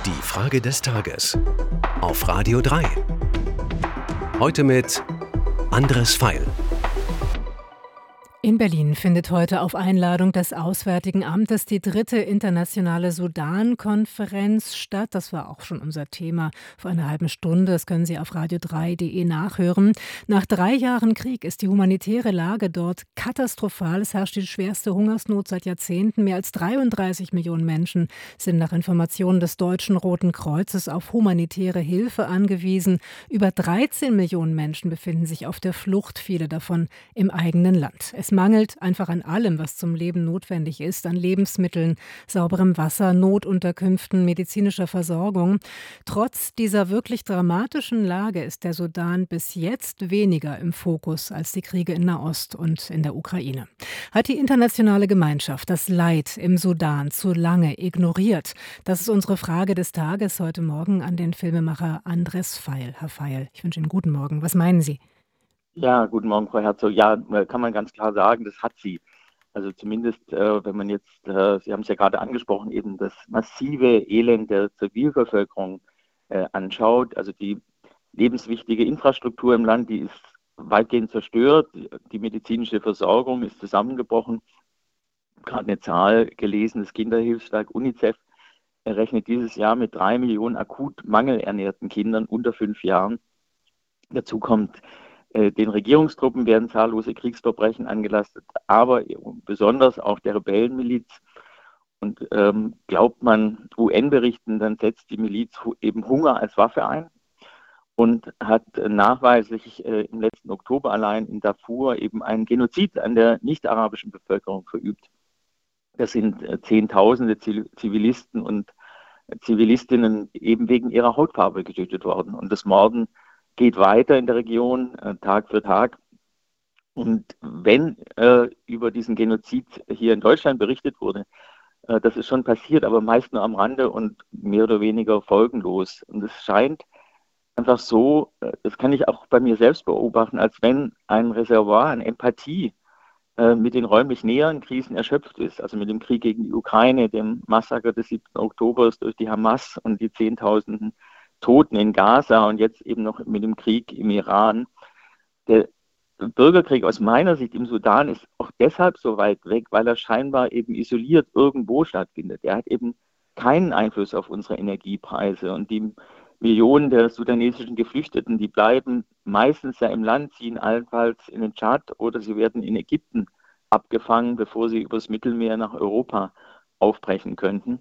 Die Frage des Tages auf Radio 3. Heute mit Andres Feil. In Berlin findet heute auf Einladung des Auswärtigen Amtes die 3. internationale Sudan-Konferenz statt. Das war auch schon unser Thema vor einer halben Stunde. Das können Sie auf radio3.de nachhören. Nach 3 Jahren Krieg ist die humanitäre Lage dort katastrophal. Es herrscht die schwerste Hungersnot seit Jahrzehnten. Mehr als 33 Millionen Menschen sind nach Informationen des Deutschen Roten Kreuzes auf humanitäre Hilfe angewiesen. Über 13 Millionen Menschen befinden sich auf der Flucht, viele davon im eigenen Land. Es mangelt einfach an allem, was zum Leben notwendig ist, an Lebensmitteln, sauberem Wasser, Notunterkünften, medizinischer Versorgung. Trotz dieser wirklich dramatischen Lage ist der Sudan bis jetzt weniger im Fokus als die Kriege in Nahost und in der Ukraine. Hat die internationale Gemeinschaft das Leid im Sudan zu lange ignoriert? Das ist unsere Frage des Tages heute Morgen an den Filmemacher Andres Feil. Herr Feil, ich wünsche Ihnen guten Morgen. Was meinen Sie? Ja, guten Morgen, Frau Herzog. Ja, kann man ganz klar sagen, das hat sie. Also zumindest, wenn man jetzt, Sie haben es ja gerade angesprochen, eben das massive Elend der Zivilbevölkerung anschaut. Also die lebenswichtige Infrastruktur im Land, die ist weitgehend zerstört. Die medizinische Versorgung ist zusammengebrochen. Ich habe gerade eine Zahl gelesen, das Kinderhilfswerk UNICEF rechnet dieses Jahr mit 3 Millionen akut mangelernährten Kindern unter 5 Jahren. Dazu kommt, den Regierungstruppen werden zahllose Kriegsverbrechen angelastet, aber besonders auch der Rebellenmiliz. Und glaubt man UN-Berichten, dann setzt die Miliz eben Hunger als Waffe ein und hat nachweislich im letzten Oktober allein in Darfur eben einen Genozid an der nicht-arabischen Bevölkerung verübt. Das sind Zehntausende Zivilisten und Zivilistinnen eben wegen ihrer Hautfarbe getötet worden. Und das Morden geht weiter in der Region, Tag für Tag. Und wenn über diesen Genozid hier in Deutschland berichtet wurde, das ist schon passiert, aber meist nur am Rande und mehr oder weniger folgenlos. Und es scheint einfach so, das kann ich auch bei mir selbst beobachten, als wenn ein Reservoir an Empathie mit den räumlich näheren Krisen erschöpft ist. Also mit dem Krieg gegen die Ukraine, dem Massaker des 7. Oktobers durch die Hamas und die Zehntausenden Toten in Gaza und jetzt eben noch mit dem Krieg im Iran. Der Bürgerkrieg aus meiner Sicht im Sudan ist auch deshalb so weit weg, weil er scheinbar eben isoliert irgendwo stattfindet. Er hat eben keinen Einfluss auf unsere Energiepreise und die Millionen der sudanesischen Geflüchteten, die bleiben meistens ja im Land, ziehen allenfalls in den Tschad oder sie werden in Ägypten abgefangen, bevor sie übers Mittelmeer nach Europa aufbrechen könnten.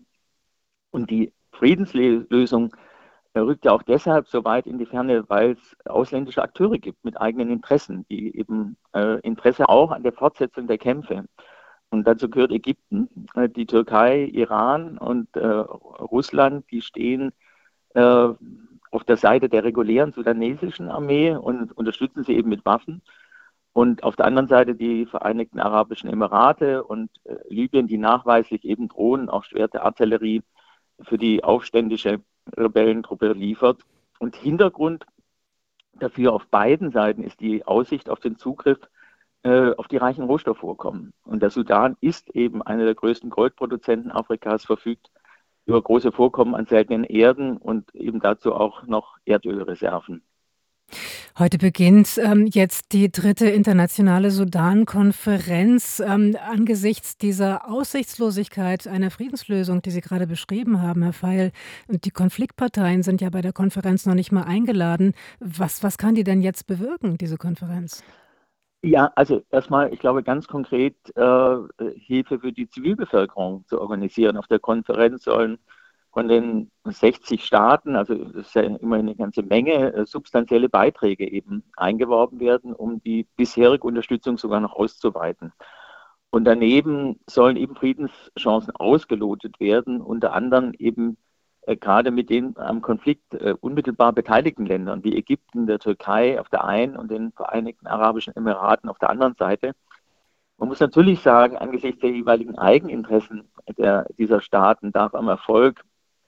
Und die Friedenslösung rückt ja auch deshalb so weit in die Ferne, weil es ausländische Akteure gibt mit eigenen Interessen, die eben Interesse auch an der Fortsetzung der Kämpfe. Und dazu gehört Ägypten, die Türkei, Iran und Russland, die stehen auf der Seite der regulären sudanesischen Armee und unterstützen sie eben mit Waffen. Und auf der anderen Seite die Vereinigten Arabischen Emirate und Libyen, die nachweislich eben Drohnen, auch schwere Artillerie für die aufständische Rebellentruppe liefert. Und Hintergrund dafür auf beiden Seiten ist die Aussicht auf den Zugriff auf die reichen Rohstoffvorkommen. Und der Sudan ist eben einer der größten Goldproduzenten Afrikas, verfügt über große Vorkommen an seltenen Erden und eben dazu auch noch Erdölreserven. Heute beginnt jetzt die 3. internationale Sudan-Konferenz. Angesichts dieser Aussichtslosigkeit einer Friedenslösung, die Sie gerade beschrieben haben, Herr Feil, und die Konfliktparteien sind ja bei der Konferenz noch nicht mal eingeladen. Was kann die denn jetzt bewirken, diese Konferenz? Ja, also erstmal, ich glaube ganz konkret Hilfe für die Zivilbevölkerung zu organisieren. Auf der Konferenz sollen von den 60 Staaten, also das ist ja immer eine ganze Menge, substanzielle Beiträge eben eingeworben werden, um die bisherige Unterstützung sogar noch auszuweiten. Und daneben sollen eben Friedenschancen ausgelotet werden, unter anderem eben gerade mit den am Konflikt unmittelbar beteiligten Ländern wie Ägypten, der Türkei auf der einen und den Vereinigten Arabischen Emiraten auf der anderen Seite. Man muss natürlich sagen, angesichts der jeweiligen Eigeninteressen dieser Staaten darf am Erfolg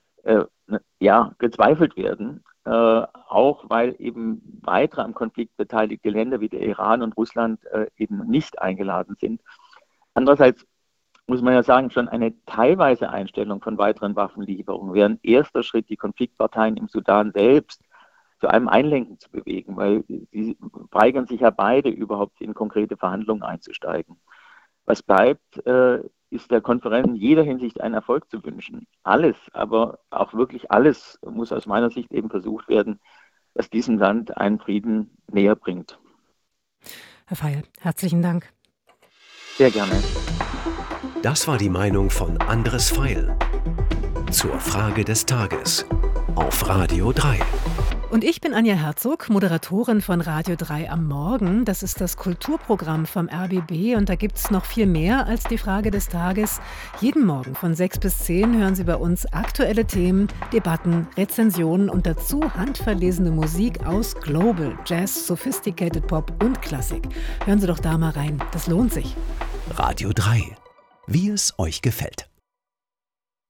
gezweifelt werden, auch weil eben weitere am Konflikt beteiligte Länder wie der Iran und Russland eben nicht eingeladen sind. Andererseits muss man ja sagen, schon eine teilweise Einstellung von weiteren Waffenlieferungen wäre ein erster Schritt, die Konfliktparteien im Sudan selbst zu einem Einlenken zu bewegen, weil sie weigern sich ja beide überhaupt in konkrete Verhandlungen einzusteigen. Was bleibt, ist der Konferenz in jeder Hinsicht einen Erfolg zu wünschen. Alles, aber auch wirklich alles muss aus meiner Sicht eben versucht werden, was diesem Land einen Frieden näher bringt. Herr Feil, herzlichen Dank. Sehr gerne. Das war die Meinung von Andres Feil zur Frage des Tages auf Radio 3. Und ich bin Anja Herzog, Moderatorin von Radio 3 am Morgen. Das ist das Kulturprogramm vom RBB und da gibt es noch viel mehr als die Frage des Tages. Jeden Morgen von 6 bis 10 hören Sie bei uns aktuelle Themen, Debatten, Rezensionen und dazu handverlesene Musik aus Global, Jazz, Sophisticated Pop und Klassik. Hören Sie doch da mal rein, das lohnt sich. Radio 3. Wie es euch gefällt.